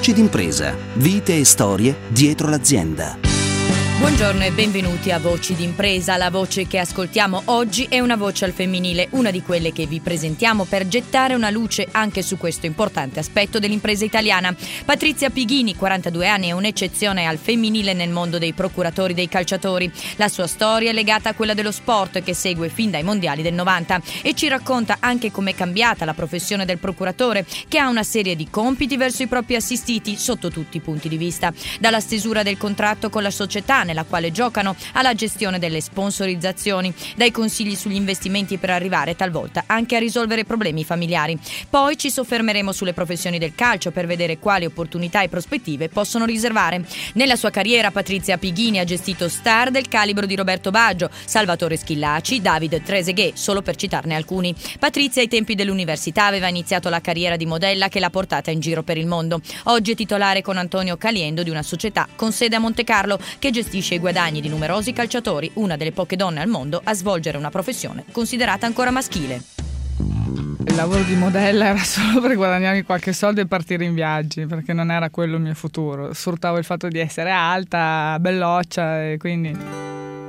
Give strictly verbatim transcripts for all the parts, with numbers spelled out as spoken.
Voci d'impresa, vite e storie dietro l'azienda. Buongiorno e benvenuti a Voci d'impresa. La voce che ascoltiamo oggi è una voce al femminile, una di quelle che vi presentiamo per gettare una luce anche su questo importante aspetto dell'impresa italiana. Patrizia Pighini, quarantadue anni, è un'eccezione al femminile nel mondo dei procuratori dei calciatori. La sua storia è legata a quella dello sport che segue fin dai mondiali del novanta e ci racconta anche com'è cambiata la professione del procuratore, che ha una serie di compiti verso i propri assistiti sotto tutti i punti di vista. Dalla stesura del contratto con la società nella quale giocano, alla gestione delle sponsorizzazioni, dai consigli sugli investimenti per arrivare talvolta anche a risolvere problemi familiari. Poi ci soffermeremo sulle professioni del calcio per vedere quali opportunità e prospettive possono riservare. Nella sua carriera Patrizia Pighini ha gestito star del calibro di Roberto Baggio, Salvatore Schillaci, David Trezeguet, solo per citarne alcuni. Patrizia ai tempi dell'università aveva iniziato la carriera di modella che l'ha portata in giro per il mondo. Oggi è titolare con Antonio Caliendo di una società con sede a Montecarlo che gestisce i guadagni di numerosi calciatori, una delle poche donne al mondo a svolgere una professione considerata ancora maschile. Il lavoro di modella era solo per guadagnarmi qualche soldo e partire in viaggi, perché non era quello il mio futuro. Sfruttavo il fatto di essere alta, belloccia e quindi...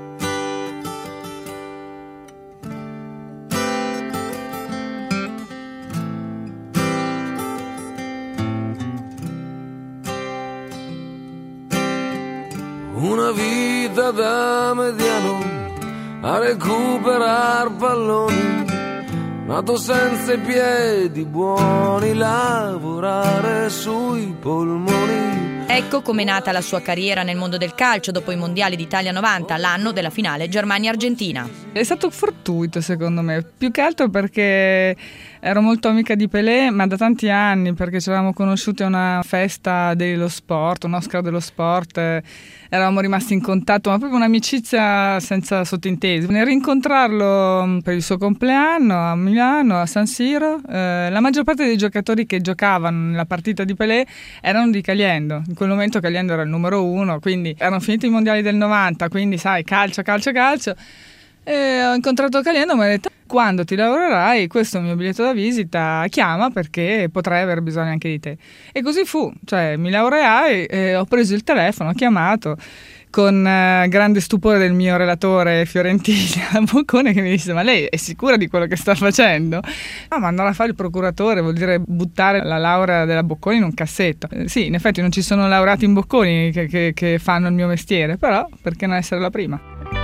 Una vita da mediano a recuperar palloni, nato senza i piedi buoni, lavorare sui polmoni. Ecco com'è nata la sua carriera nel mondo del calcio dopo i mondiali d'Italia novanta, l'anno della finale Germania-Argentina. È stato fortuito secondo me, più che altro perché ero molto amica di Pelé, ma da tanti anni, perché ci eravamo conosciuti a una festa dello sport, un Oscar dello sport, eh, eravamo rimasti in contatto, ma proprio un'amicizia senza sottintesi. Nel rincontrarlo per il suo compleanno a Milano, a San Siro, eh, la maggior parte dei giocatori che giocavano nella partita di Pelé erano di Caliendo. In quel momento Caliendo era il numero uno, quindi erano finiti i mondiali del novanta, quindi sai, calcio, calcio, calcio. E ho incontrato Caliendo e mi ha detto: quando ti lavorerai, questo è il mio biglietto da visita, chiama perché potrei aver bisogno anche di te. E così fu, cioè mi laureai e ho preso il telefono, ho chiamato con eh, grande stupore del mio relatore Fiorentina Boccone, che mi disse: ma lei è sicura di quello che sta facendo? No, ma andare a fare il procuratore vuol dire buttare la laurea della Bocconi in un cassetto. Eh, sì, in effetti non ci sono laureati in Bocconi che, che, che fanno il mio mestiere, però perché non essere la prima?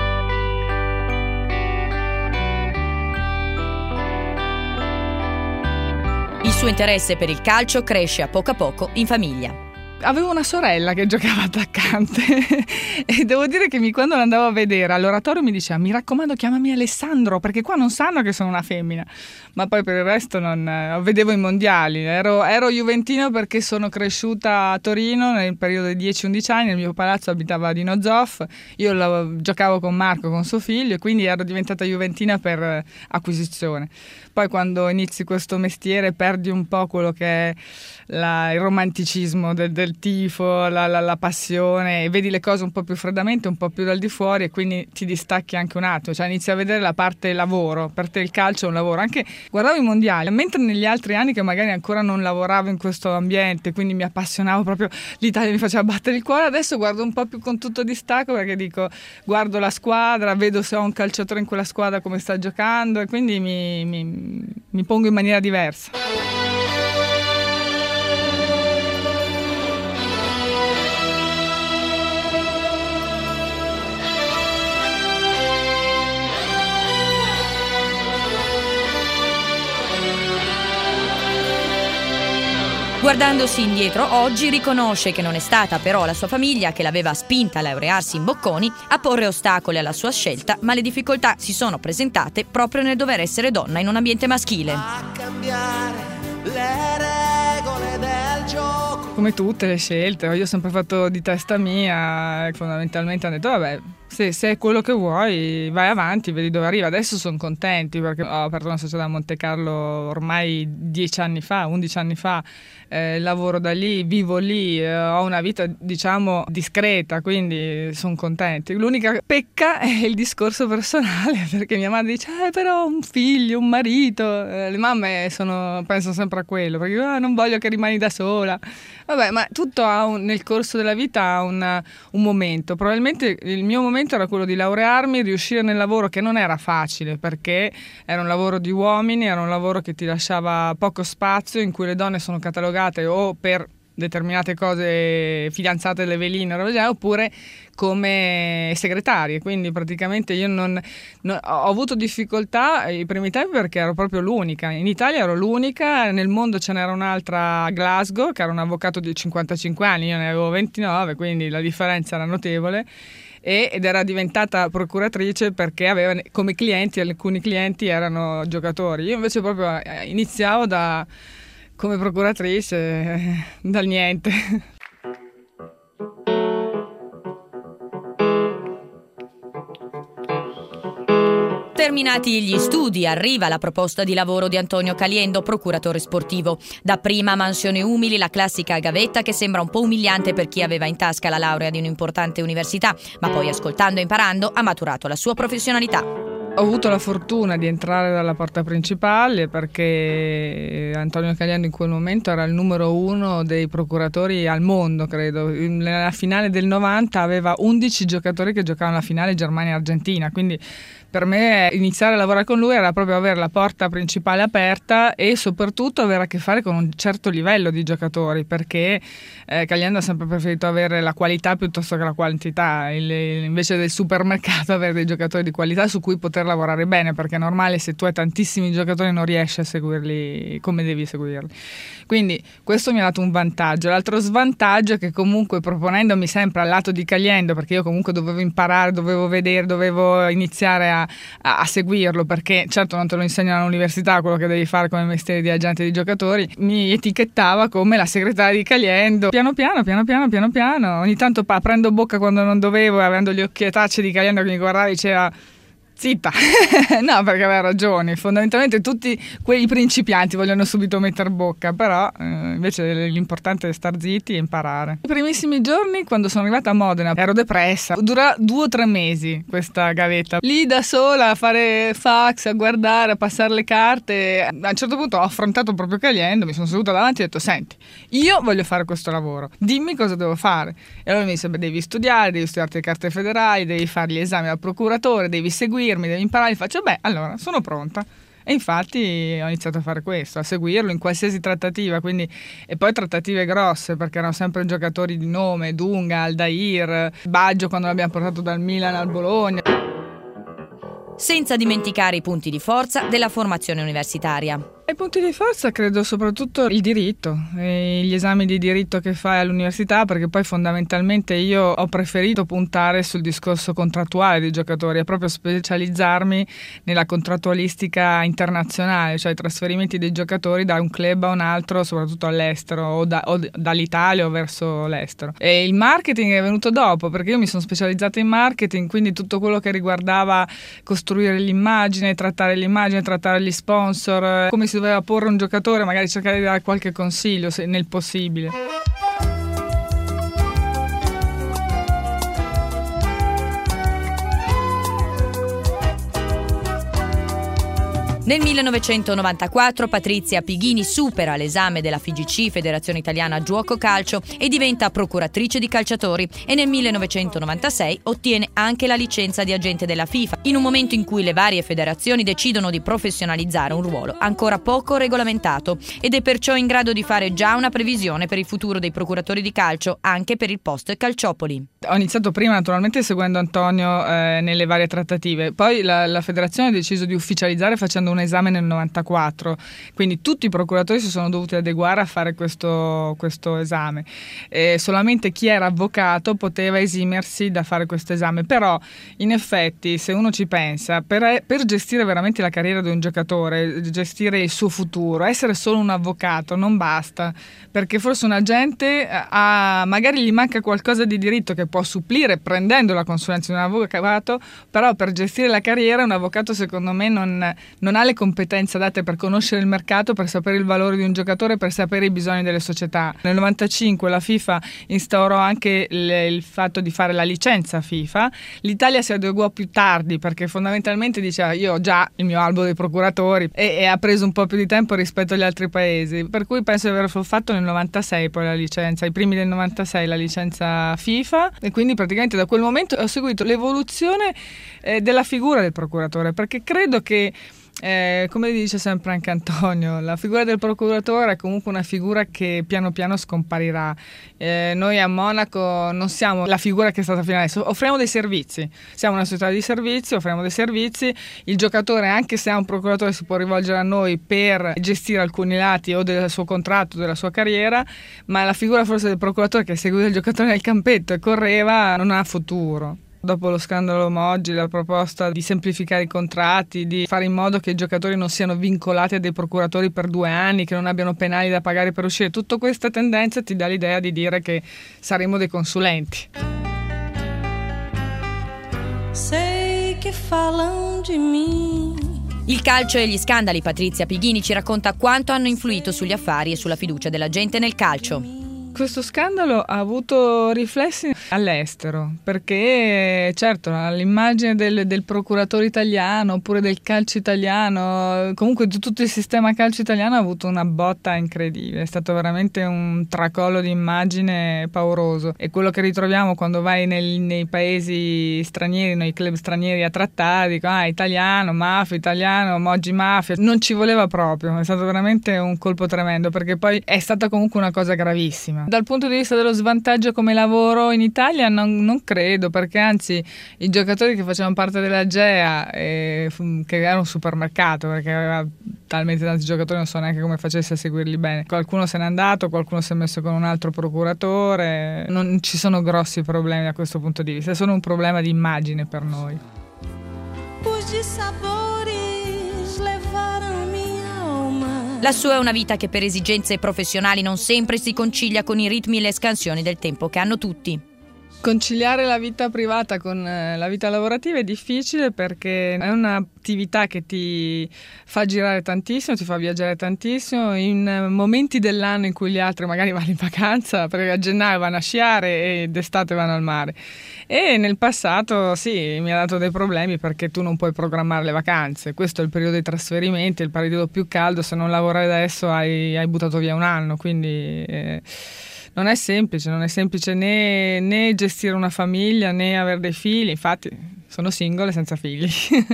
Il suo interesse per il calcio cresce a poco a poco in famiglia. Avevo una sorella che giocava attaccante e devo dire che mi, quando l'andavo a vedere all'oratorio mi diceva: mi raccomando, chiamami Alessandro, perché qua non sanno che sono una femmina. Ma poi per il resto non eh, vedevo i mondiali. Ero, ero juventino perché sono cresciuta a Torino nel periodo dei dieci undici anni. Nel mio palazzo abitava Dino Zoff, io la, giocavo con Marco, con suo figlio, e quindi ero diventata juventina per eh, acquisizione. Poi quando inizi questo mestiere perdi un po' quello che è la, il romanticismo del, del tifo, la, la, la passione, e vedi le cose un po' più freddamente, un po' più dal di fuori, e quindi ti distacchi anche un attimo, cioè inizi a vedere la parte lavoro. Per te il calcio è un lavoro. Anche guardavo i mondiali, mentre negli altri anni che magari ancora non lavoravo in questo ambiente, quindi mi appassionavo proprio, l'Italia mi faceva battere il cuore, adesso guardo un po' più con tutto distacco, perché dico, guardo la squadra, vedo se ho un calciatore in quella squadra come sta giocando, e quindi mi, mi mi pongo in maniera diversa. Guardandosi indietro, oggi riconosce che non è stata però la sua famiglia che l'aveva spinta a laurearsi in Bocconi, a porre ostacoli alla sua scelta, ma le difficoltà si sono presentate proprio nel dover essere donna in un ambiente maschile. A cambiare le regole del gioco. Come tutte le scelte, io ho sempre fatto di testa mia, e fondamentalmente ho detto: vabbè, Se, se è quello che vuoi, vai avanti, vedi dove arriva. Adesso sono contenti perché ho aperto una società a Monte Carlo ormai dieci anni fa, undici anni fa, eh, lavoro da lì, vivo lì, eh, ho una vita diciamo discreta, quindi sono contenti. L'unica pecca è il discorso personale, perché mia madre dice eh, però un figlio, un marito, eh, le mamme sono, pensano sempre a quello, perché ah, non voglio che rimani da sola. Vabbè, ma tutto ha un, nel corso della vita ha una, un momento. Probabilmente il mio momento era quello di laurearmi, riuscire nel lavoro che non era facile, perché era un lavoro di uomini, era un lavoro che ti lasciava poco spazio, in cui le donne sono catalogate o per determinate cose fidanzate delle veline oppure come segretarie, quindi praticamente io non, non ho avuto difficoltà i primi tempi perché ero proprio l'unica. In Italia ero l'unica, nel mondo ce n'era un'altra a Glasgow che era un avvocato di cinquantacinque anni, io ne avevo ventinove, quindi la differenza era notevole. Ed era diventata procuratrice perché aveva come clienti, alcuni clienti erano giocatori. Io invece proprio iniziavo da come procuratrice eh, dal niente. Terminati gli studi, arriva la proposta di lavoro di Antonio Caliendo, procuratore sportivo. Dapprima mansioni umili, la classica gavetta che sembra un po' umiliante per chi aveva in tasca la laurea di un'importante università, ma poi ascoltando e imparando ha maturato la sua professionalità. Ho avuto la fortuna di entrare dalla porta principale perché Antonio Caliendo in quel momento era il numero uno dei procuratori al mondo, credo. Nella finale del novanta aveva undici giocatori che giocavano la finale Germania-Argentina, quindi per me iniziare a lavorare con lui era proprio avere la porta principale aperta e soprattutto avere a che fare con un certo livello di giocatori, perché eh, Caliendo ha sempre preferito avere la qualità piuttosto che la quantità, il, invece del supermercato avere dei giocatori di qualità su cui poter lavorare bene, perché è normale, se tu hai tantissimi giocatori non riesci a seguirli come devi seguirli. Quindi questo mi ha dato un vantaggio. L'altro svantaggio è che comunque, proponendomi sempre al lato di Caliendo, perché io comunque dovevo imparare, dovevo vedere, dovevo iniziare a A, a seguirlo, perché certo non te lo insegnano all'università quello che devi fare come mestiere di agente di giocatori, mi etichettava come la segretaria di Caliendo. Piano piano, piano piano, piano piano, ogni tanto pa, prendo bocca quando non dovevo, avendo gli occhietacci di Caliendo che mi guardava e diceva zitta. No, perché aveva ragione, fondamentalmente tutti quei principianti vogliono subito metter bocca, però eh, invece l'importante è star zitti e imparare. I primissimi giorni, quando sono arrivata a Modena, ero depressa, dura due o tre mesi questa gavetta, lì da sola a fare fax, a guardare, a passare le carte. A un certo punto ho affrontato proprio Caliendo, mi sono seduta davanti e ho detto senti, io voglio fare questo lavoro, dimmi cosa devo fare. E allora mi disse beh, devi studiare, devi studiarti le carte federali, devi fare gli esami al procuratore, devi seguire, mi devi imparare. Faccio beh, allora sono pronta, e infatti ho iniziato a fare questo, a seguirlo in qualsiasi trattativa, quindi, e poi trattative grosse perché erano sempre giocatori di nome, Dunga, Aldair, Baggio quando l'abbiamo portato dal Milan al Bologna. Senza dimenticare i punti di forza della formazione universitaria. I punti di forza credo soprattutto il diritto, e gli esami di diritto che fai all'università, perché poi fondamentalmente io ho preferito puntare sul discorso contrattuale dei giocatori e proprio specializzarmi nella contrattualistica internazionale, cioè i trasferimenti dei giocatori da un club a un altro, soprattutto all'estero o, da, o dall'Italia o verso l'estero. E il marketing è venuto dopo, perché io mi sono specializzata in marketing, quindi tutto quello che riguardava costruire l'immagine, trattare l'immagine, trattare gli sponsor, come si doveva porre un giocatore, magari cercare di dare qualche consiglio se nel possibile. Nel millenovecentonovantaquattro Patrizia Pighini supera l'esame della F I G C, Federazione Italiana Giuoco Calcio, e diventa procuratrice di calciatori, e nel millenovecentonovantasei ottiene anche la licenza di agente della FIFA, in un momento in cui le varie federazioni decidono di professionalizzare un ruolo ancora poco regolamentato, ed è perciò in grado di fare già una previsione per il futuro dei procuratori di calcio anche per il post Calciopoli. Ho iniziato prima naturalmente seguendo Antonio eh, nelle varie trattative, poi la, la federazione ha deciso di ufficializzare facendo un un esame nel novantaquattro, quindi tutti i procuratori si sono dovuti adeguare a fare questo, questo esame. E solamente chi era avvocato poteva esimersi da fare questo esame, però in effetti se uno ci pensa, per, per gestire veramente la carriera di un giocatore, gestire il suo futuro, essere solo un avvocato non basta, perché forse un agente ha, magari gli manca qualcosa di diritto che può supplire prendendo la consulenza di un avvocato, però per gestire la carriera un avvocato secondo me non, non ha le competenze adatte per conoscere il mercato, per sapere il valore di un giocatore, per sapere i bisogni delle società. Nel novantacinque la FIFA instaurò anche il, il fatto di fare la licenza FIFA. L'Italia si adeguò più tardi perché fondamentalmente diceva io ho già il mio albo dei procuratori e, e ha preso un po' più di tempo rispetto agli altri paesi, per cui penso di aver fatto nel novantasei poi la licenza, i primi del novantasei la licenza FIFA, e quindi praticamente da quel momento ho seguito l'evoluzione eh, della figura del procuratore, perché credo che Eh, come dice sempre anche Antonio, la figura del procuratore è comunque una figura che piano piano scomparirà. Eh, noi a Monaco non siamo la figura che è stata fino adesso, offriamo dei servizi, siamo una società di servizi, offriamo dei servizi, il giocatore anche se ha un procuratore si può rivolgere a noi per gestire alcuni lati o del suo contratto, della sua carriera, ma la figura forse del procuratore che seguiva il giocatore nel campetto e correva non ha futuro. Dopo lo scandalo Moggi, la proposta di semplificare i contratti, di fare in modo che i giocatori non siano vincolati a dei procuratori per due anni, che non abbiano penali da pagare per uscire, tutta questa tendenza ti dà l'idea di dire che saremo dei consulenti. Sei che falam di me. Il calcio e gli scandali. Patrizia Pighini ci racconta quanto hanno influito sugli affari e sulla fiducia della gente nel calcio. Questo scandalo ha avuto riflessi all'estero, perché certo l'immagine del, del procuratore italiano oppure del calcio italiano, comunque tutto il sistema calcio italiano ha avuto una botta incredibile, è stato veramente un tracollo di immagine pauroso, e quello che ritroviamo quando vai nel, nei paesi stranieri, nei club stranieri a trattare, dico ah italiano, mafia, italiano, Moggi mafia, non ci voleva proprio, è stato veramente un colpo tremendo, perché poi è stata comunque una cosa gravissima. Dal punto di vista dello svantaggio come lavoro in Italia non, non credo, perché anzi i giocatori che facevano parte della G E A, eh, che era un supermercato perché aveva talmente tanti giocatori, non so neanche come facesse a seguirli bene, qualcuno se n'è andato, qualcuno si è messo con un altro procuratore, non ci sono grossi problemi da questo punto di vista, è solo un problema di immagine per noi. La sua è una vita che per esigenze professionali non sempre si concilia con i ritmi e le scansioni del tempo che hanno tutti. Conciliare la vita privata con la vita lavorativa è difficile, perché è un'attività che ti fa girare tantissimo, ti fa viaggiare tantissimo in momenti dell'anno in cui gli altri magari vanno in vacanza, perché a gennaio vanno a sciare e d'estate vanno al mare. E nel passato sì, mi ha dato dei problemi perché tu non puoi programmare le vacanze, questo è il periodo dei trasferimenti, il periodo più caldo, se non lavori adesso hai, hai buttato via un anno, quindi eh, non è semplice, non è semplice né, né gestire una famiglia né avere dei figli, infatti sono single e senza figli.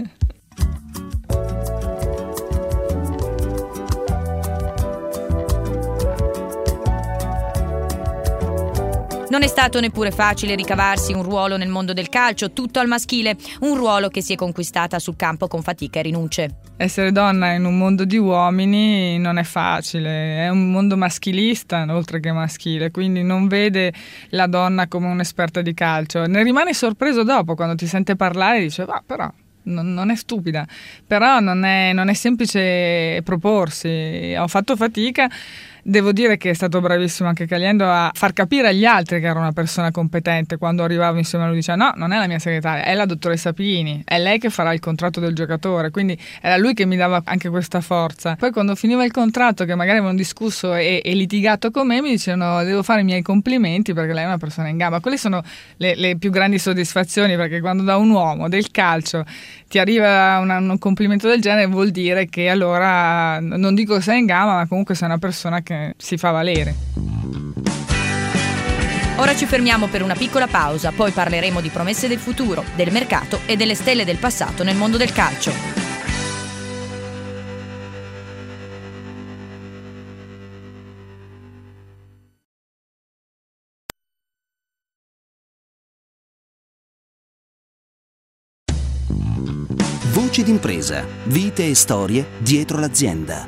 Non è stato neppure facile ricavarsi un ruolo nel mondo del calcio, tutto al maschile, un ruolo che si è conquistata sul campo con fatica e rinunce. Essere donna in un mondo di uomini non è facile, è un mondo maschilista oltre che maschile, quindi non vede la donna come un'esperta di calcio. Ne rimane sorpreso dopo quando ti sente parlare e dice va, però non, non è stupida, però non è, non è semplice proporsi. Ho fatto fatica. Devo dire che è stato bravissimo anche Caliendo a far capire agli altri che era una persona competente. Quando arrivavo insieme a lui diceva no, non è la mia segretaria, è la dottoressa Pini, è lei che farà il contratto del giocatore, quindi era lui che mi dava anche questa forza. Poi quando finiva il contratto, che magari avevano discusso e, e litigato con me, mi dicevano devo fare i miei complimenti perché lei è una persona in gamba. Quelle sono le, le più grandi soddisfazioni, perché quando da un uomo del calcio ti arriva una, un complimento del genere vuol dire che allora, non dico sei in gamba, ma comunque sei una persona che si fa valere. Ora ci fermiamo per una piccola pausa, poi parleremo di promesse del futuro, del mercato e delle stelle del passato nel mondo del calcio. Voci d'impresa, vite e storie dietro l'azienda.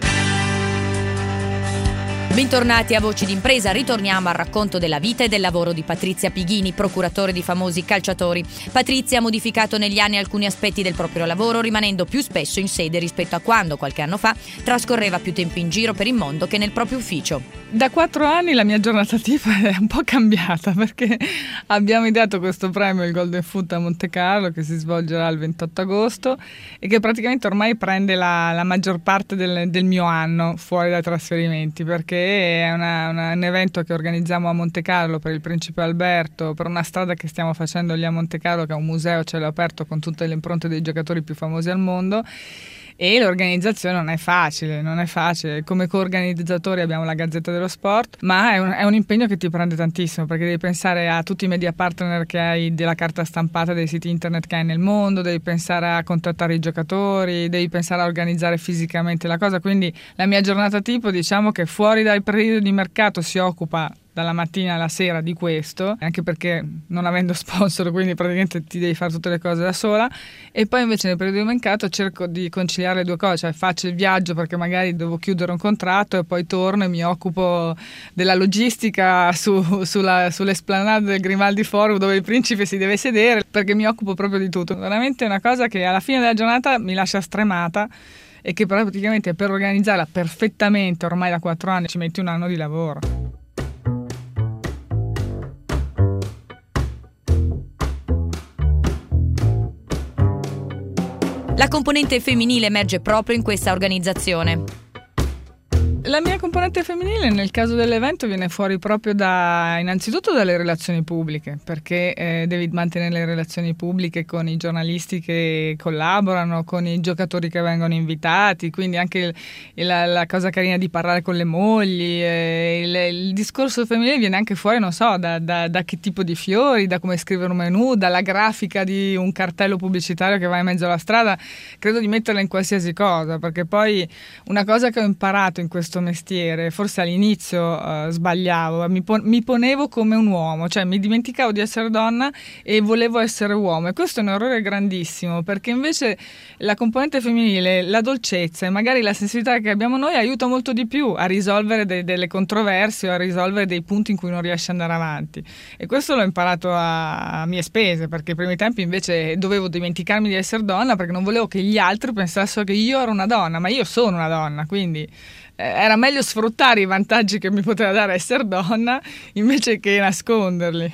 Bentornati a Voci d'impresa, ritorniamo al racconto della vita e del lavoro di Patrizia Pighini, procuratore di famosi calciatori. Patrizia ha modificato negli anni alcuni aspetti del proprio lavoro, rimanendo più spesso in sede rispetto a quando, qualche anno fa, trascorreva più tempo in giro per il mondo che nel proprio ufficio. Da quattro anni la mia giornata tipo è un po' cambiata, perché abbiamo ideato questo premio, il Golden Foot a Monte Carlo, che si svolgerà il ventotto agosto e che praticamente ormai prende la, la maggior parte del, del mio anno fuori dai trasferimenti, perché è una, una, un evento che organizziamo a Monte Carlo per il Principe Alberto, per una strada che stiamo facendo lì a Monte Carlo, che è un museo a cielo aperto con tutte le impronte dei giocatori più famosi al mondo. E l'organizzazione non è facile, non è facile. Come coorganizzatori abbiamo la Gazzetta dello Sport, ma è un, è un impegno che ti prende tantissimo, perché devi pensare a tutti i media partner che hai, della carta stampata, dei siti internet che hai nel mondo, devi pensare a contattare i giocatori, devi pensare a organizzare fisicamente la cosa. Quindi la mia giornata tipo, diciamo che fuori dal periodo di mercato si occupa dalla mattina alla sera di questo, anche perché non avendo sponsor, quindi praticamente ti devi fare tutte le cose da sola, e poi invece nel periodo di mercato cerco di conciliare le due cose, cioè faccio il viaggio perché magari devo chiudere un contratto e poi torno e mi occupo della logistica su, sulla, sull'esplanade del Grimaldi Forum dove il principe si deve sedere, perché mi occupo proprio di tutto. Veramente una cosa che alla fine della giornata mi lascia stremata e che praticamente per organizzarla perfettamente ormai da quattro anni ci metti un anno di lavoro. La componente femminile emerge proprio in questa organizzazione. La mia componente femminile nel caso dell'evento viene fuori proprio da, innanzitutto dalle relazioni pubbliche, perché eh, devi mantenere le relazioni pubbliche con i giornalisti che collaborano, con i giocatori che vengono invitati, quindi anche il, la, la cosa carina di parlare con le mogli, eh, il, il discorso femminile viene anche fuori, non so, da, da, da che tipo di fiori, da come scrivere un menù, dalla grafica di un cartello pubblicitario che va in mezzo alla strada. Credo di metterla in qualsiasi cosa, perché poi una cosa che ho imparato in questo mestiere, forse all'inizio uh, sbagliavo, mi, pon- mi ponevo come un uomo, cioè mi dimenticavo di essere donna e volevo essere uomo, e questo è un errore grandissimo, perché invece la componente femminile, la dolcezza e magari la sensibilità che abbiamo noi aiuta molto di più a risolvere de- delle controversie o a risolvere dei punti in cui non riesci ad andare avanti, e questo l'ho imparato a, a mie spese, perché ai primi tempi invece dovevo dimenticarmi di essere donna perché non volevo che gli altri pensassero che io ero una donna, ma io sono una donna, quindi era meglio sfruttare i vantaggi che mi poteva dare essere donna invece che nasconderli.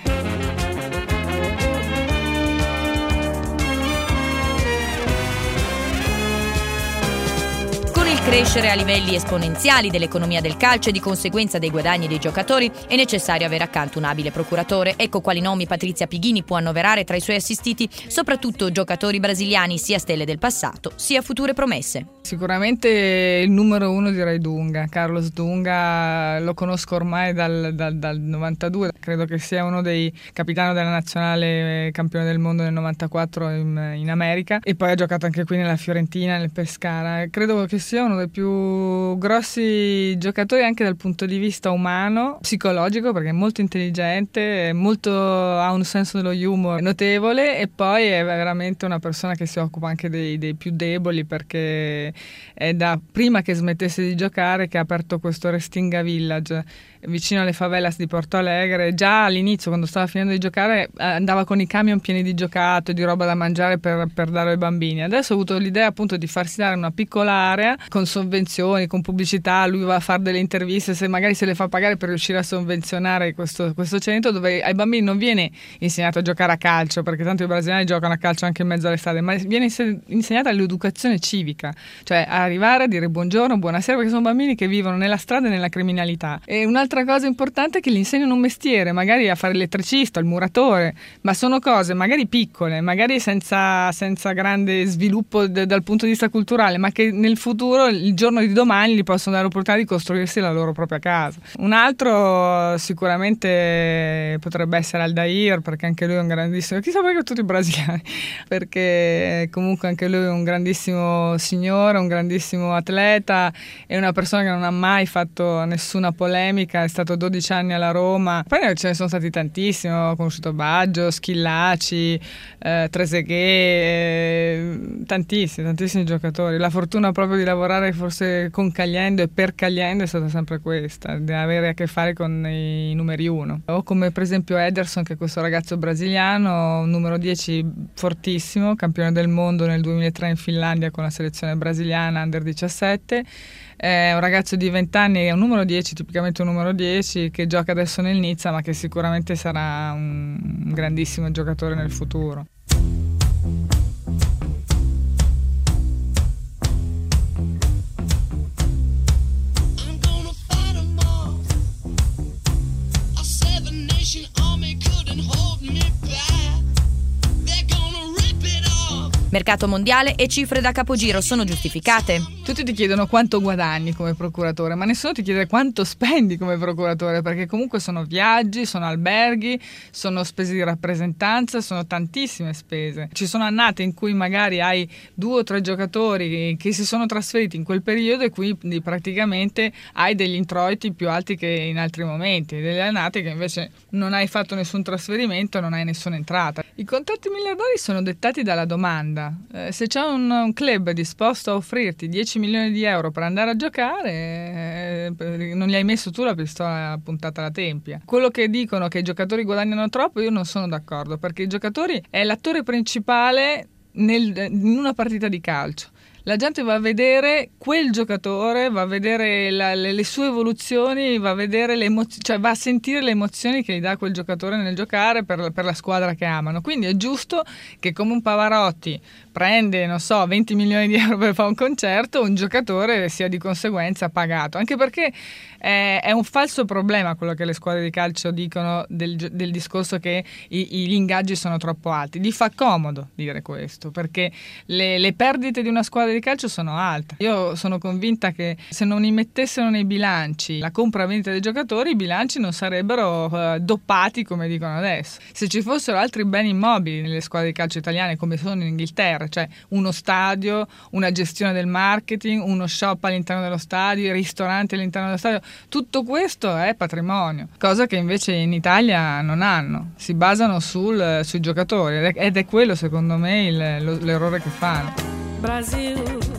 Crescere a livelli esponenziali dell'economia del calcio e di conseguenza dei guadagni dei giocatori è necessario avere accanto un abile procuratore. Ecco quali nomi Patrizia Pighini può annoverare tra i suoi assistiti, soprattutto giocatori brasiliani, sia stelle del passato sia future promesse. Sicuramente il numero uno direi Dunga, Carlos Dunga, lo conosco ormai dal, dal, dal novantadue, credo che sia uno dei capitani della nazionale, campione del mondo nel novantaquattro in, in America, e poi ha giocato anche qui nella Fiorentina, nel Pescara. Credo che sia uno dei più grossi giocatori anche dal punto di vista umano, psicologico, perché è molto intelligente, è molto, ha un senso dello humor notevole, e poi è veramente una persona che si occupa anche dei, dei più deboli, perché è da prima che smettesse di giocare che ha aperto questo Restinga Village vicino alle favelas di Porto Alegre. Già all'inizio, quando stava finendo di giocare, andava con i camion pieni di giocattoli, di roba da mangiare per, per dare ai bambini. Adesso ha avuto l'idea appunto di farsi dare una piccola area con sovvenzioni, con pubblicità. Lui va a fare delle interviste, se magari se le fa pagare per riuscire a sovvenzionare questo, questo centro, dove ai bambini non viene insegnato a giocare a calcio, perché tanto i brasiliani giocano a calcio anche in mezzo alle strade, ma viene insegnata l'educazione civica, cioè arrivare a dire buongiorno, buonasera, perché sono bambini che vivono nella strada e nella criminalità. E un'altra cosa importante è che gli insegnano un mestiere, magari a fare l'elettricista, il muratore, ma sono cose magari piccole, magari senza, senza grande sviluppo de, dal punto di vista culturale, ma che nel futuro il giorno di domani gli possono dare l'opportunità di costruirsi la loro propria casa. Un altro sicuramente potrebbe essere Aldair, perché anche lui è un grandissimo, chissà perché tutti i brasiliani, perché comunque anche lui è un grandissimo signore, un grandissimo atleta, è una persona che non ha mai fatto nessuna polemica, è stato dodici anni alla Roma. Poi ce ne sono stati tantissimi, ho conosciuto Baggio, Schillaci, eh, Trezeguet, eh, tantissimi, tantissimi giocatori. La fortuna proprio di lavorare forse con Caliendo e per Caliendo è stata sempre questa, di avere a che fare con i numeri uno. O come per esempio Ederson, che è questo ragazzo brasiliano, numero dieci fortissimo, campione del mondo nel duemilatré in Finlandia con la selezione brasiliana under diciassette. È un ragazzo di venti anni, è un numero dieci, tipicamente un numero dieci, che gioca adesso nel Nizza, ma che sicuramente sarà un grandissimo giocatore nel futuro. Mercato mondiale e cifre da capogiro sono giustificate? Tutti ti chiedono quanto guadagni come procuratore, ma nessuno ti chiede quanto spendi come procuratore, perché comunque sono viaggi, sono alberghi, sono spese di rappresentanza, sono tantissime spese. Ci sono annate in cui magari hai due o tre giocatori che si sono trasferiti in quel periodo e quindi praticamente hai degli introiti più alti che in altri momenti, delle annate che invece non hai fatto nessun trasferimento, non hai nessuna entrata. I contratti miliardari sono dettati dalla domanda. Eh, se c'è un, un club disposto a offrirti dieci milioni di euro per andare a giocare, eh, non gli hai messo tu la pistola puntata alla tempia. Quello che dicono che i giocatori guadagnano troppo, io non sono d'accordo, perché i giocatori è l'attore principale nel, in una partita di calcio. La gente va a vedere quel giocatore, va a vedere la, le, le sue evoluzioni, va a vedere le emozioni, cioè va a sentire le emozioni che gli dà quel giocatore nel giocare per, per la squadra che amano. Quindi è giusto che, come un Pavarotti prende, non so, venti milioni di euro per fare un concerto, un giocatore sia di conseguenza pagato. Anche perché è, è un falso problema quello che le squadre di calcio dicono del, del discorso che i, gli ingaggi sono troppo alti. Gli fa comodo dire questo, perché le, le perdite di una squadra di calcio sono alte. Io sono convinta che se non immettessero nei bilanci la compra e vendita dei giocatori, i bilanci non sarebbero uh, doppati come dicono adesso. Se ci fossero altri beni immobili nelle squadre di calcio italiane come sono in Inghilterra, cioè uno stadio, una gestione del marketing, uno shop all'interno dello stadio, i ristoranti all'interno dello stadio, tutto questo è patrimonio, cosa che invece in Italia non hanno. Si basano sul, sui giocatori ed è quello secondo me il, lo, l'errore che fanno. Brasil,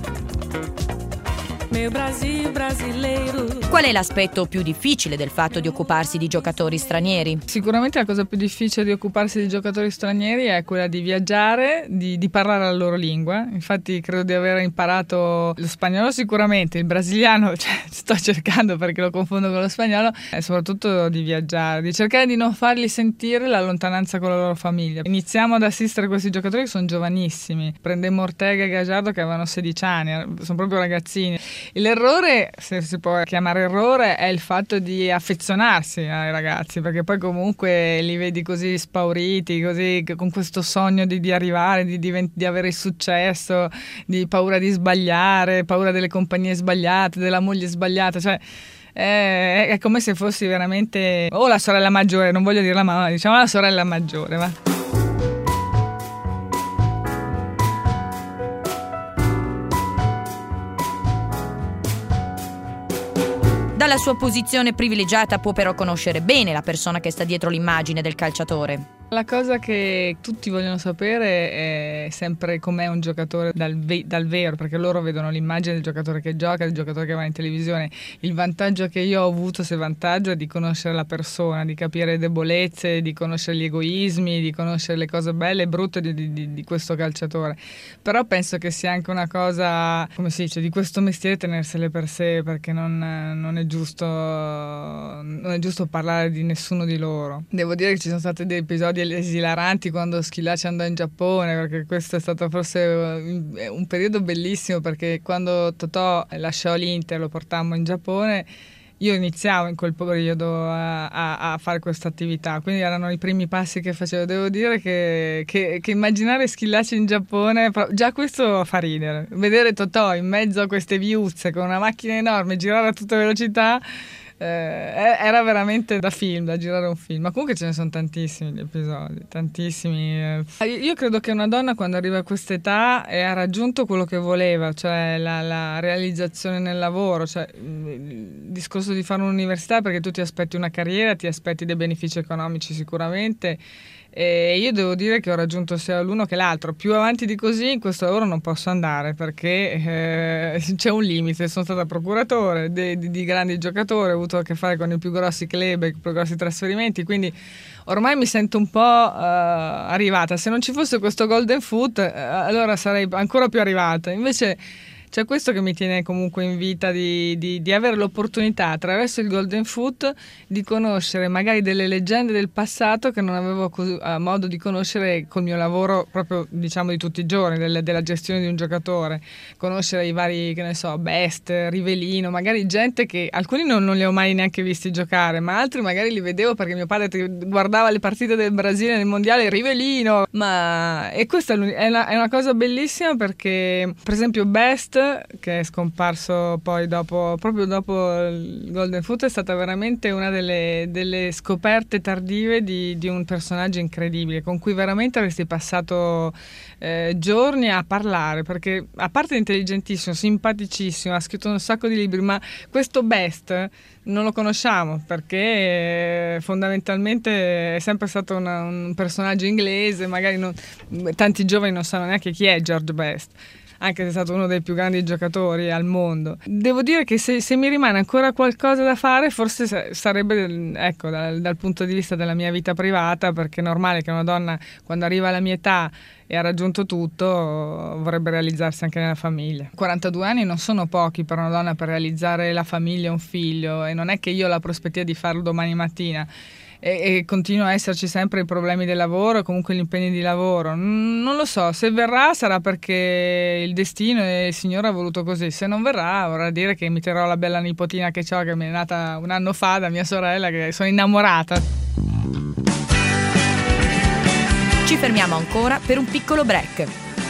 meu Brasil brasileiro. Qual è l'aspetto più difficile del fatto di occuparsi di giocatori stranieri? Sicuramente la cosa più difficile di occuparsi di giocatori stranieri è quella di viaggiare, di, di parlare la loro lingua. Infatti credo di aver imparato lo spagnolo sicuramente, il brasiliano cioè, sto cercando perché lo confondo con lo spagnolo, e soprattutto di viaggiare, di cercare di non farli sentire la lontananza con la loro famiglia. Iniziamo ad assistere a questi giocatori che sono giovanissimi. Prendemmo Ortega e Gallardo che avevano sedici anni, sono proprio ragazzini. L'errore, se si può chiamare errore, è il fatto di affezionarsi ai ragazzi, perché poi comunque li vedi così spauriti, così con questo sogno di, di arrivare, di, di, di avere successo, di paura di sbagliare, paura delle compagnie sbagliate, della moglie sbagliata, cioè è, è come se fossi veramente o la sorella maggiore, non voglio dire la mamma, diciamo la sorella maggiore, va. Dalla sua posizione privilegiata può però conoscere bene la persona che sta dietro l'immagine del calciatore. La cosa che tutti vogliono sapere è sempre com'è un giocatore dal, ve- dal vero, perché loro vedono l'immagine del giocatore che gioca, del giocatore che va in televisione. Il vantaggio che io ho avuto, se vantaggio, è di conoscere la persona, di capire le debolezze, di conoscere gli egoismi, di conoscere le cose belle e brutte di, di, di questo calciatore. Però penso che sia anche una cosa, come si dice, di questo mestiere tenersele per sé, perché non, non è giusto non è giusto parlare di nessuno di loro. Devo dire che ci sono stati dei episodi esilaranti quando Schillaci andò in Giappone, perché questo è stato forse un periodo bellissimo, perché quando Totò lasciò l'Inter, lo portammo in Giappone, io iniziavo in quel periodo a, a, a fare questa attività, quindi erano i primi passi che facevo. Devo dire che, che, che immaginare Schillaci in Giappone, già questo fa ridere. Vedere Totò in mezzo a queste viuzze con una macchina enorme, girare a tutta velocità, eh, era veramente da film, da girare un film. Ma comunque ce ne sono tantissimi di episodi, tantissimi. Io credo che una donna, quando arriva a quest'età e ha raggiunto quello che voleva, cioè la, la realizzazione nel lavoro, cioè il discorso di fare un'università, perché tu ti aspetti una carriera, ti aspetti dei benefici economici sicuramente, e io devo dire che ho raggiunto sia l'uno che l'altro. Più avanti di così in questo lavoro non posso andare, perché eh, c'è un limite. Sono stata procuratore di, di, di grandi giocatori, ho avuto a che fare con i più grossi club e i più grossi trasferimenti, quindi ormai mi sento un po' uh, arrivata. Se non ci fosse questo Golden Foot, uh, allora sarei ancora più arrivata. Invece c'è questo che mi tiene comunque in vita, di, di, di avere l'opportunità attraverso il Golden Foot di conoscere magari delle leggende del passato che non avevo cos- modo di conoscere col mio lavoro proprio, diciamo, di tutti i giorni, delle, della gestione di un giocatore. Conoscere i vari, che ne so, Best, Rivellino, magari gente che alcuni non, non li ho mai neanche visti giocare, ma altri magari li vedevo perché mio padre guardava le partite del Brasile nel mondiale, Rivellino. Ma e questa è una, è una cosa bellissima, perché per esempio Best, che è scomparso poi dopo, proprio dopo il Golden Foot, è stata veramente una delle, delle scoperte tardive di, di un personaggio incredibile, con cui veramente avresti passato eh, giorni a parlare, perché a parte intelligentissimo, simpaticissimo, ha scritto un sacco di libri, ma questo Best non lo conosciamo, perché eh, fondamentalmente è sempre stato una, un personaggio inglese, magari non, tanti giovani non sanno neanche chi è George Best, anche se è stato uno dei più grandi giocatori al mondo. Devo dire che se, se mi rimane ancora qualcosa da fare, forse sarebbe, ecco, dal, dal punto di vista della mia vita privata, perché è normale che una donna, quando arriva alla mia età e ha raggiunto tutto, vorrebbe realizzarsi anche nella famiglia. quarantadue anni non sono pochi per una donna per realizzare la famiglia e un figlio, e non è che io ho la prospettiva di farlo domani mattina. E, e continua a esserci sempre i problemi del lavoro e comunque gli impegni di lavoro. Non lo so, se verrà sarà perché il destino e il Signore ha voluto così. Se non verrà, vorrà dire che imiterò la bella nipotina che ho, che mi è nata un anno fa da mia sorella, che sono innamorata. Ci fermiamo ancora per un piccolo break.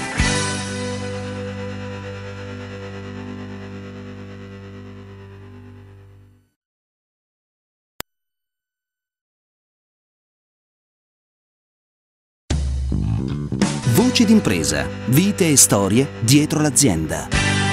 Voci d'impresa, vite e storie dietro l'azienda.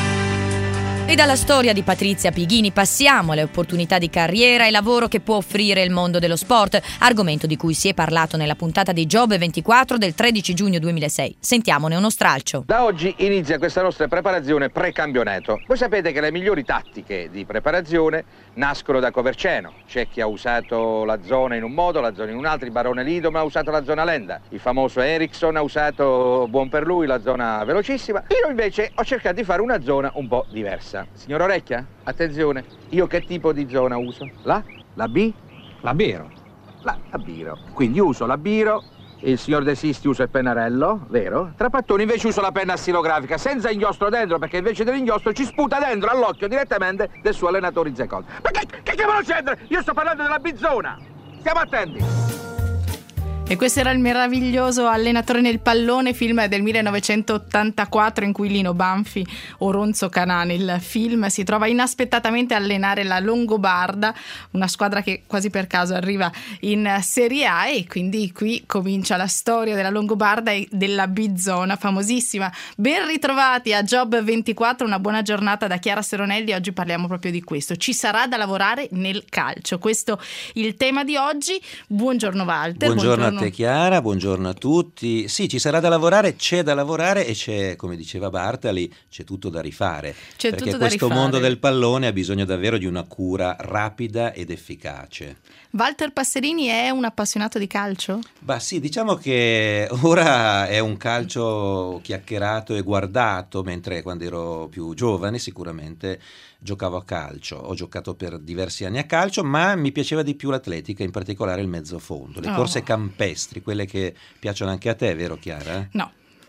E dalla storia di Patrizia Pighini passiamo alle opportunità di carriera e lavoro che può offrire il mondo dello sport, argomento di cui si è parlato nella puntata di Job ventiquattro del tredici giugno duemilasei. Sentiamone uno stralcio. Da oggi inizia questa nostra preparazione pre-campionato. Voi sapete che le migliori tattiche di preparazione nascono da Coverciano. C'è chi ha usato la zona in un modo, la zona in un altro, il Barone Lido ma ha usato la zona lenta. Il famoso Ericsson ha usato, buon per lui, la zona velocissima. Io invece ho cercato di fare una zona un po' diversa. Signor Orecchia, attenzione, io che tipo di zona uso? La? La B? La Biro. La, la Biro. Quindi uso la Biro, il signor De Sisti usa il pennarello, vero? Trapattoni invece uso la penna stilografica, senza inchiostro dentro, perché invece dell'inchiostro ci sputa dentro all'occhio direttamente del suo allenatore Zeccon. Ma che, che cavolo c'entra? Io sto parlando della B-zona! Stiamo attenti! E questo era il meraviglioso Allenatore nel pallone, film del millenovecentottantaquattro, in cui Lino Banfi o Ronzo Canà il film si trova inaspettatamente a allenare la Longobarda, una squadra che quasi per caso arriva in Serie A, e quindi qui comincia la storia della Longobarda e della B-zona famosissima. Ben ritrovati a Job ventiquattro, una buona giornata da Chiara Seronelli. Oggi parliamo proprio di questo. Ci sarà da lavorare nel calcio, questo il tema di oggi. Buongiorno Walter. Buongiorno, buongiorno. Chiara, buongiorno a tutti. Sì, ci sarà da lavorare, c'è da lavorare e c'è, come diceva Bartali, c'è tutto da rifare. C'è perché tutto da questo rifare. mondo del pallone ha bisogno davvero di una cura rapida ed efficace. Walter Passerini è un appassionato di calcio? Bah sì, diciamo che ora è un calcio chiacchierato e guardato, mentre quando ero più giovane sicuramente giocavo a calcio. Ho giocato per diversi anni a calcio, ma mi piaceva di più l'atletica, in particolare il mezzofondo, le Oh. corse campestri, quelle che piacciono anche a te, vero Chiara? No.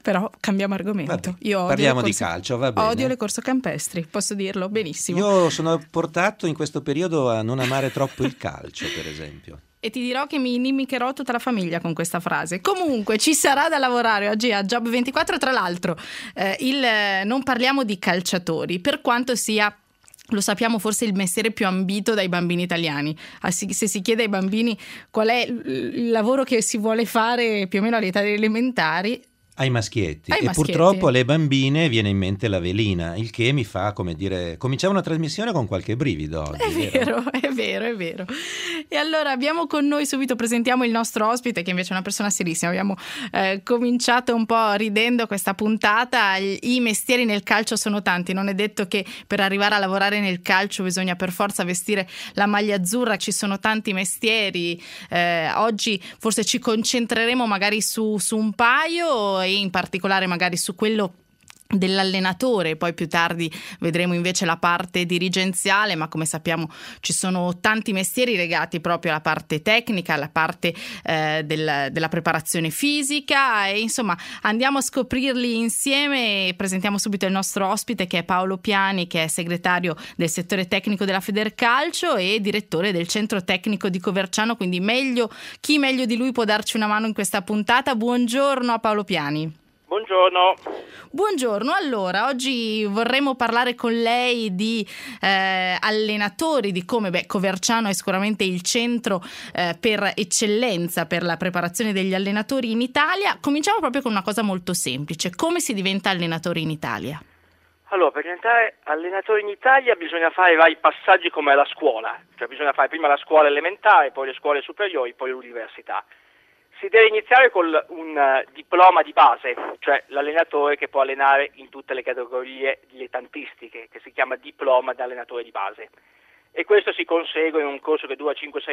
Però cambiamo argomento. Vabbè, Io odio parliamo le corse, di calcio, va bene. Odio le corse campestri, posso dirlo benissimo. Io sono portato in questo periodo a non amare troppo il calcio, per esempio. E ti dirò che mi inimicherò tutta la famiglia con questa frase. Comunque ci sarà da lavorare oggi a Job ventiquattro. Tra l'altro eh, il, eh, non parliamo di calciatori, per quanto sia, lo sappiamo, forse il mestiere più ambito dai bambini italiani. Se si chiede ai bambini qual è il lavoro che si vuole fare più o meno all'età delle elementari, Ai maschietti. Ai e maschietti. Purtroppo alle bambine viene in mente la velina, il che mi fa, come dire, cominciare una trasmissione con qualche brivido oggi. È vero, è vero, è vero. E allora abbiamo con noi, subito presentiamo il nostro ospite, che invece è una persona serissima. Abbiamo eh, cominciato un po' ridendo questa puntata. I mestieri nel calcio sono tanti, non è detto che per arrivare a lavorare nel calcio bisogna per forza vestire la maglia azzurra, ci sono tanti mestieri. Eh, oggi forse ci concentreremo magari su, su un paio, e in particolare magari su quello dell'allenatore, poi più tardi vedremo invece la parte dirigenziale, ma come sappiamo ci sono tanti mestieri legati proprio alla parte tecnica, alla parte eh, del, della preparazione fisica, e insomma andiamo a scoprirli insieme. E presentiamo subito il nostro ospite, che è Paolo Piani, che è segretario del settore tecnico della Federcalcio e direttore del centro tecnico di Coverciano, quindi meglio, chi meglio di lui può darci una mano in questa puntata. Buongiorno a Paolo Piani. Buongiorno. Buongiorno, allora oggi vorremmo parlare con lei di eh, allenatori, di come beh, Coverciano è sicuramente il centro eh, per eccellenza per la preparazione degli allenatori in Italia. Cominciamo proprio con una cosa molto semplice: come si diventa allenatori in Italia? Allora, per diventare allenatore in Italia bisogna fare vari passaggi come alla scuola, cioè bisogna fare prima la scuola elementare, poi le scuole superiori, poi l'università. Si deve iniziare con un uh, diploma di base, cioè l'allenatore che può allenare in tutte le categorie dilettantistiche, che si chiama diploma di allenatore di base. E questo si consegue in un corso che dura cinque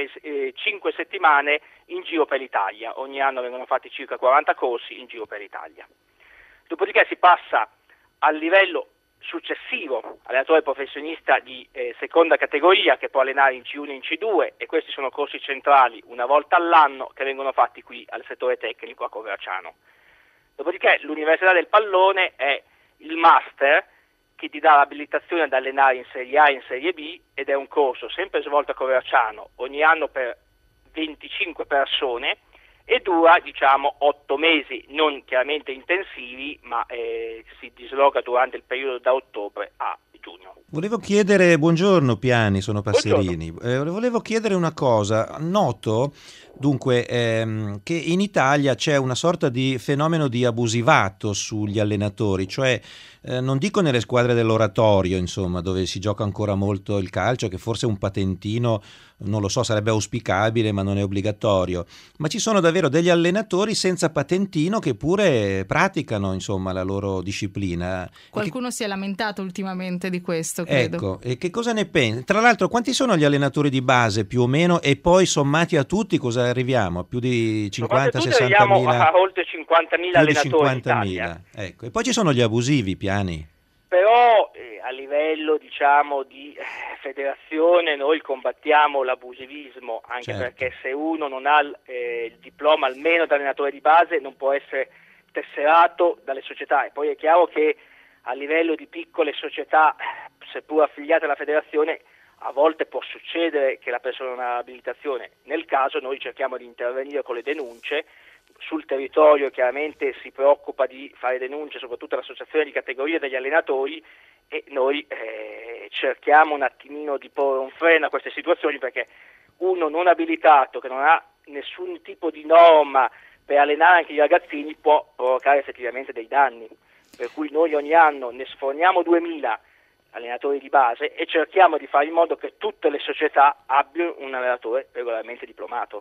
settimane in giro per l'Italia. Ogni anno vengono fatti circa quaranta corsi in giro per l'Italia. Dopodiché si passa al livello successivo, allenatore professionista di eh, seconda categoria, che può allenare in C uno e in C due, e questi sono corsi centrali una volta all'anno che vengono fatti qui al settore tecnico a Coverciano. Dopodiché l'Università del Pallone è il master che ti dà l'abilitazione ad allenare in Serie A e in Serie B, ed è un corso sempre svolto a Coverciano ogni anno per venticinque persone, e dura diciamo otto mesi, non chiaramente intensivi, ma eh, si disloca durante il periodo da ottobre a giugno. Volevo chiedere, buongiorno Piani, sono Passerini, eh, volevo chiedere una cosa. Noto dunque ehm, che in Italia c'è una sorta di fenomeno di abusivato sugli allenatori, cioè eh, non dico nelle squadre dell'oratorio, insomma, dove si gioca ancora molto il calcio, che forse un patentino, non lo so, sarebbe auspicabile ma non è obbligatorio, ma ci sono davvero degli allenatori senza patentino che pure praticano, insomma, la loro disciplina. Qualcuno che... si è lamentato ultimamente di questo, credo. Ecco, e che cosa ne pensi? Tra l'altro, quanti sono gli allenatori di base più o meno, e poi sommati a tutti cosa arriviamo? A più di cinquanta sessanta mila? A oltre cinquantamila allenatori cinquantamila. Ecco. E poi ci sono gli abusivi, Piani. Però eh, a livello diciamo di eh, federazione noi combattiamo l'abusivismo, anche certo. Perché se uno non ha eh, il diploma almeno da allenatore di base non può essere tesserato dalle società. E poi è chiaro che a livello di piccole società, seppur affiliate alla federazione, a volte può succedere che la persona non ha l'abilitazione. Nel caso noi cerchiamo di intervenire con le denunce. Sul territorio chiaramente si preoccupa di fare denunce soprattutto l'associazione di categoria degli allenatori, e noi eh, cerchiamo un attimino di porre un freno a queste situazioni, perché uno non abilitato che non ha nessun tipo di norma per allenare anche i ragazzini può provocare effettivamente dei danni, per cui noi ogni anno ne sforniamo duemila allenatori di base e cerchiamo di fare in modo che tutte le società abbiano un allenatore regolarmente diplomato.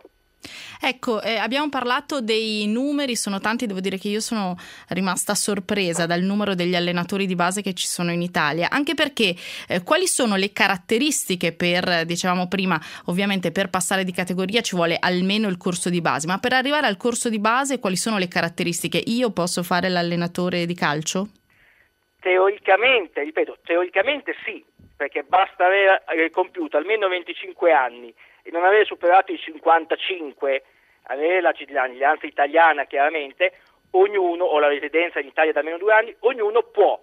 Ecco, eh, abbiamo parlato dei numeri, sono tanti, devo dire che io sono rimasta sorpresa dal numero degli allenatori di base che ci sono in Italia, anche perché eh, quali sono le caratteristiche per, dicevamo prima, ovviamente per passare di categoria ci vuole almeno il corso di base, ma per arrivare al corso di base quali sono le caratteristiche? Io posso fare l'allenatore di calcio? Teoricamente, ripeto, teoricamente sì, perché basta aver compiuto almeno venticinque anni e non avere superato i cinquantacinque, avere la cittadinanza italiana chiaramente, ognuno, o la residenza in Italia da almeno due anni, ognuno può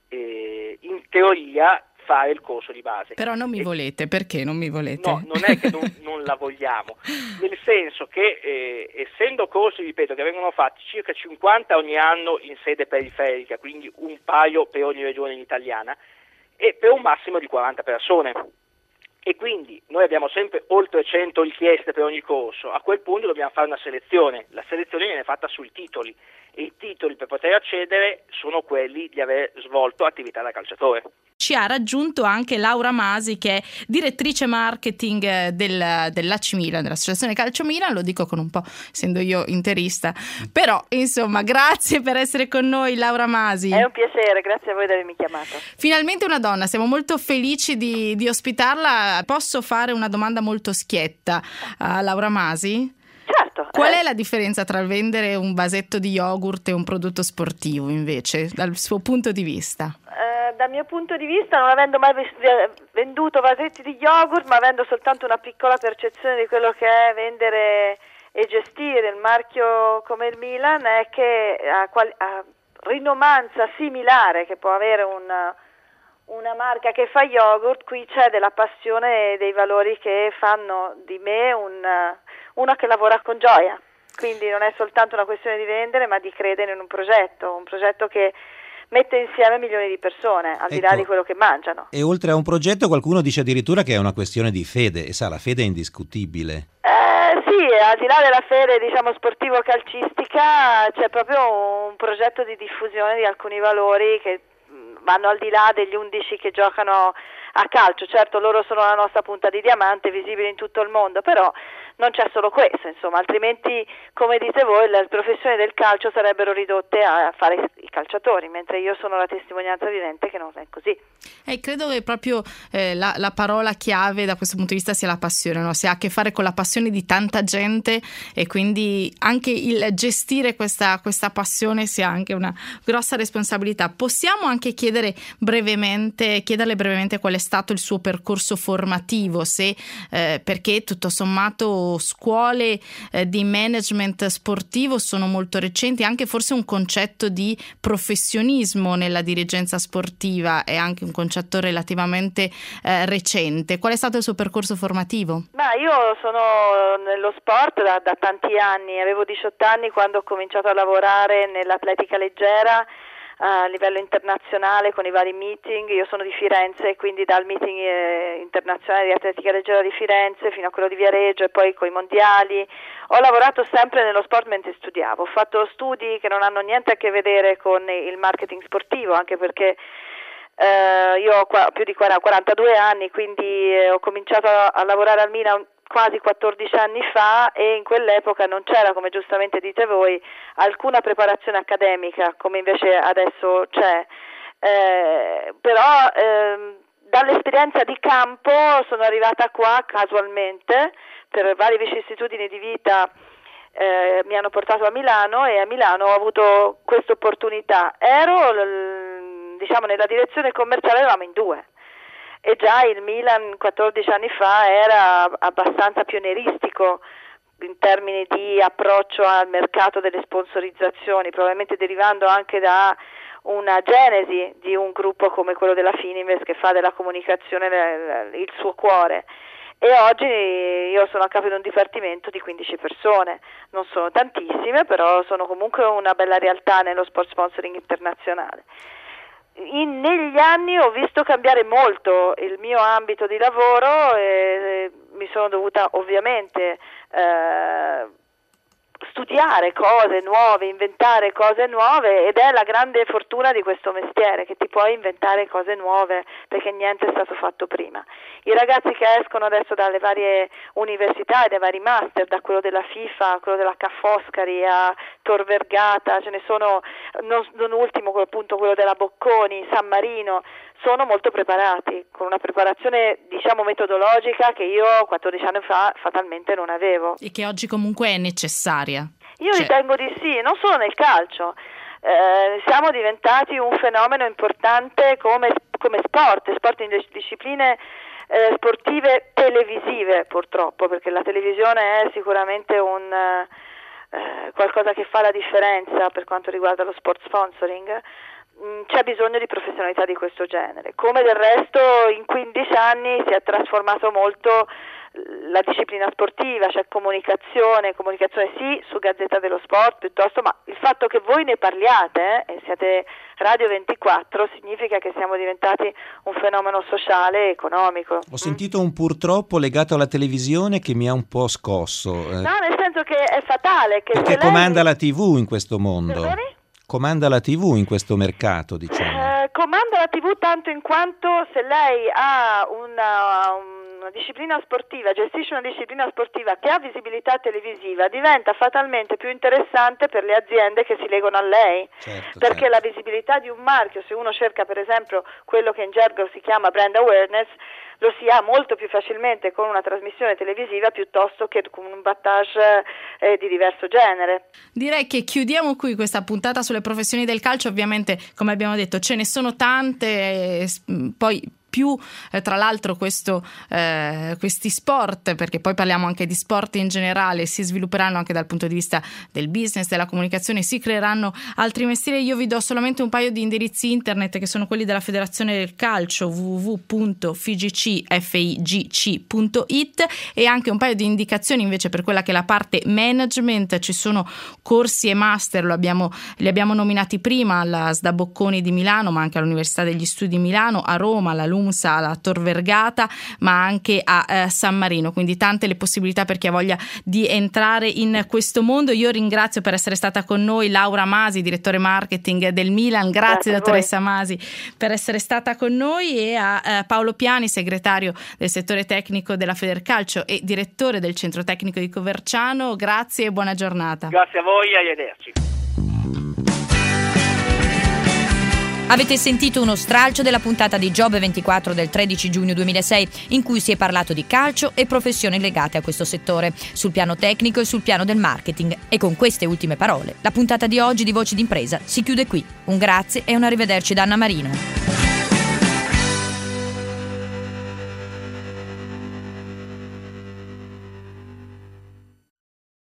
eh, in teoria fare il corso di base. Però non mi e, volete, perché non mi volete? No, non è che non, non la vogliamo, nel senso che eh, essendo corsi, ripeto, che vengono fatti circa cinquanta ogni anno in sede periferica, quindi un paio per ogni regione italiana, e per un massimo di quaranta persone. E quindi noi abbiamo sempre oltre cento richieste per ogni corso. A quel punto dobbiamo fare una selezione. La selezione viene fatta sui titoli, e i titoli per poter accedere sono quelli di aver svolto attività da calciatore. Ci ha raggiunto anche Laura Masi, che è direttrice marketing del, dell'A C Milan, dell'Associazione Calcio Milan, lo dico con un po', essendo io interista, però insomma grazie per essere con noi, Laura Masi. È un piacere, grazie a voi di avermi chiamato. Finalmente una donna, siamo molto felici di, di ospitarla. Posso fare una domanda molto schietta a Laura Masi? Certo. Qual eh. è la differenza tra vendere un vasetto di yogurt e un prodotto sportivo invece, dal suo punto di vista? Eh, dal mio punto di vista, non avendo mai venduto vasetti di yogurt, ma avendo soltanto una piccola percezione di quello che è vendere e gestire il marchio come il Milan, è che a, qual- a rinomanza similare che può avere un, una marca che fa yogurt, qui c'è della passione e dei valori che fanno di me un, una che lavora con gioia. Quindi non è soltanto una questione di vendere, ma di credere in un progetto, un progetto che mette insieme milioni di persone, al di là ecco, di quello che mangiano. E oltre a un progetto qualcuno dice addirittura che è una questione di fede, e sa, la fede è indiscutibile. Eh, sì, al di là della fede, diciamo, sportivo-calcistica, c'è proprio un progetto di diffusione di alcuni valori che vanno al di là degli undici che giocano a calcio. Certo, loro sono la nostra punta di diamante, visibili in tutto il mondo, però non c'è solo questo, insomma, altrimenti, come dite voi, le professioni del calcio sarebbero ridotte a fare i calciatori, mentre io sono la testimonianza vivente che non è così. Eh, credo che proprio eh, la, la parola chiave da questo punto di vista sia la passione, no? Si ha a che fare con la passione di tanta gente, e quindi anche il gestire questa, questa passione sia anche una grossa responsabilità. Possiamo anche chiedere brevemente, chiederle brevemente qual è stato il suo percorso formativo, se eh, perché tutto sommato scuole eh, di management sportivo sono molto recenti, anche forse un concetto di professionismo nella dirigenza sportiva è anche un concetto relativamente eh, recente. Qual è stato il suo percorso formativo? Ma io sono nello sport da, da tanti anni, avevo diciotto anni quando ho cominciato a lavorare nell'atletica leggera a livello internazionale con i vari meeting. Io sono di Firenze, quindi dal meeting eh, internazionale di atletica leggera di Firenze fino a quello di Viareggio e poi con i mondiali. Ho lavorato sempre nello sport mentre studiavo, ho fatto studi che non hanno niente a che vedere con il marketing sportivo, anche perché eh, io ho qua, più di quarantadue anni, quindi eh, ho cominciato a, a lavorare al Milan quasi quattordici anni fa, e in quell'epoca non c'era, come giustamente dite voi, alcuna preparazione accademica come invece adesso c'è, eh, però eh, dall'esperienza di campo sono arrivata qua casualmente per varie vicissitudini di vita. Eh, mi hanno portato a Milano, e a Milano ho avuto questa opportunità. Ero l- diciamo nella direzione commerciale, eravamo in due. E già il Milan quattordici anni fa era abbastanza pionieristico in termini di approccio al mercato delle sponsorizzazioni, probabilmente derivando anche da una genesi di un gruppo come quello della Fininvest, che fa della comunicazione il suo cuore. E oggi io sono a capo di un dipartimento di quindici persone, non sono tantissime, però sono comunque una bella realtà nello sport sponsoring internazionale. In, negli anni ho visto cambiare molto il mio ambito di lavoro, e mi sono dovuta ovviamente eh, studiare cose nuove, inventare cose nuove, ed è la grande fortuna di questo mestiere, che ti puoi inventare cose nuove perché niente è stato fatto prima. I ragazzi che escono adesso dalle varie università e dai vari master, da quello della FIFA a quello della Ca' Foscari a Tor Vergata, ce ne sono, non, non ultimo appunto quello della Bocconi, San Marino, sono molto preparati, con una preparazione diciamo metodologica che io quattordici anni fa fatalmente non avevo. E che oggi comunque è necessaria. Io cioè... ritengo di sì, non solo nel calcio. Eh, siamo diventati un fenomeno importante come, come sport, sport in discipline eh, sportive televisive purtroppo, perché la televisione è sicuramente un... eh, qualcosa che fa la differenza per quanto riguarda lo sport sponsoring, c'è bisogno di professionalità di questo genere. Come del resto in quindici anni si è trasformato molto la disciplina sportiva, c'è comunicazione, comunicazione sì su Gazzetta dello Sport piuttosto, ma il fatto che voi ne parliate eh, e siate Radio ventiquattro significa che siamo diventati un fenomeno sociale e economico. Ho sentito un purtroppo legato alla televisione che mi ha un po' scosso. Eh. No, nel senso che è fatale. Che Perché se comanda lei... la tivù in questo mondo. Perdoni? Comanda la tivù in questo mercato, diciamo. Eh, comanda la tivù tanto in quanto se lei ha una, una disciplina sportiva, gestisce una disciplina sportiva che ha visibilità televisiva, diventa fatalmente più interessante per le aziende che si legano a lei, certo, perché certo. la visibilità di un marchio, se uno cerca per esempio quello che in gergo si chiama brand awareness, lo si ha molto più facilmente con una trasmissione televisiva piuttosto che con un battage eh, di diverso genere. Direi che chiudiamo qui questa puntata sulle professioni del calcio. Ovviamente, come abbiamo detto, ce ne sono tante, eh, poi più eh, tra l'altro questo, eh, questi sport, perché poi parliamo anche di sport in generale, si svilupperanno anche dal punto di vista del business, della comunicazione, si creeranno altri mestieri. Io vi do solamente un paio di indirizzi internet che sono quelli della Federazione del Calcio, w w w punto figc punto it, e anche un paio di indicazioni invece per quella che è la parte management. Ci sono corsi e master, lo abbiamo, li abbiamo nominati prima alla S D A Bocconi di Milano, ma anche all'Università degli Studi di Milano, a Roma, alla Lumsa, alla Tor Vergata, ma anche a eh, San Marino, quindi tante le possibilità per chi ha voglia di entrare in questo mondo. Io ringrazio per essere stata con noi Laura Masi, direttore marketing del Milan. Grazie, Grazie dottoressa Masi per essere stata con noi, e a eh, Paolo Piani, segretario del settore tecnico della Federcalcio e direttore del centro tecnico di Coverciano. Grazie e buona giornata. Grazie a voi, arrivederci. Avete sentito uno stralcio della puntata di Job ventiquattro del tredici giugno duemilasei, in cui si è parlato di calcio e professioni legate a questo settore, sul piano tecnico e sul piano del marketing. E con queste ultime parole, la puntata di oggi di Voci d'Impresa si chiude qui. Un grazie e un arrivederci da Anna Marino.